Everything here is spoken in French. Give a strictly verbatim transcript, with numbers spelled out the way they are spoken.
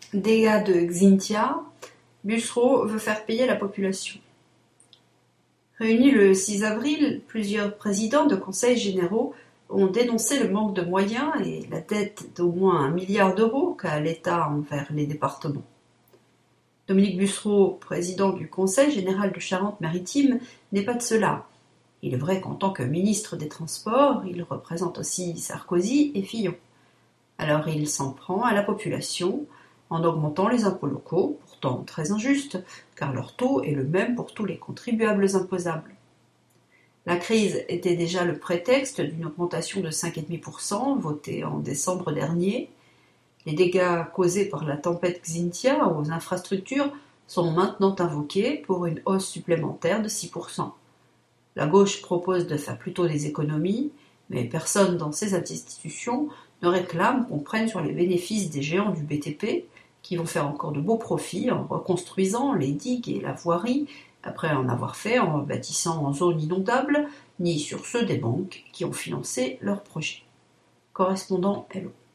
Dégâts de Xynthia, Bussereau veut faire payer la population. Réunis le six avril, plusieurs présidents de conseils généraux ont dénoncé le manque de moyens et la dette d'au moins un milliard d'euros qu'a l'État envers les départements. Dominique Bussereau, président du Conseil général de Charente-Maritime, n'est pas de cela. Il est vrai qu'en tant que ministre des Transports, il représente aussi Sarkozy et Fillon. Alors il s'en prend à la population en augmentant les impôts locaux, pourtant très injustes, car leur taux est le même pour tous les contribuables imposables. La crise était déjà le prétexte d'une augmentation de cinq virgule cinq pour cent votée en décembre dernier. Les dégâts causés par la tempête Xynthia aux infrastructures sont maintenant invoqués pour une hausse supplémentaire de six pour cent. La gauche propose de faire plutôt des économies, mais personne dans ces institutions ne réclame qu'on prenne sur les bénéfices des géants du B T P, qui vont faire encore de beaux profits en reconstruisant les digues et la voirie, après en avoir fait en bâtissant en zone inondable, ni sur ceux des banques qui ont financé leurs projets. Correspondant Hello.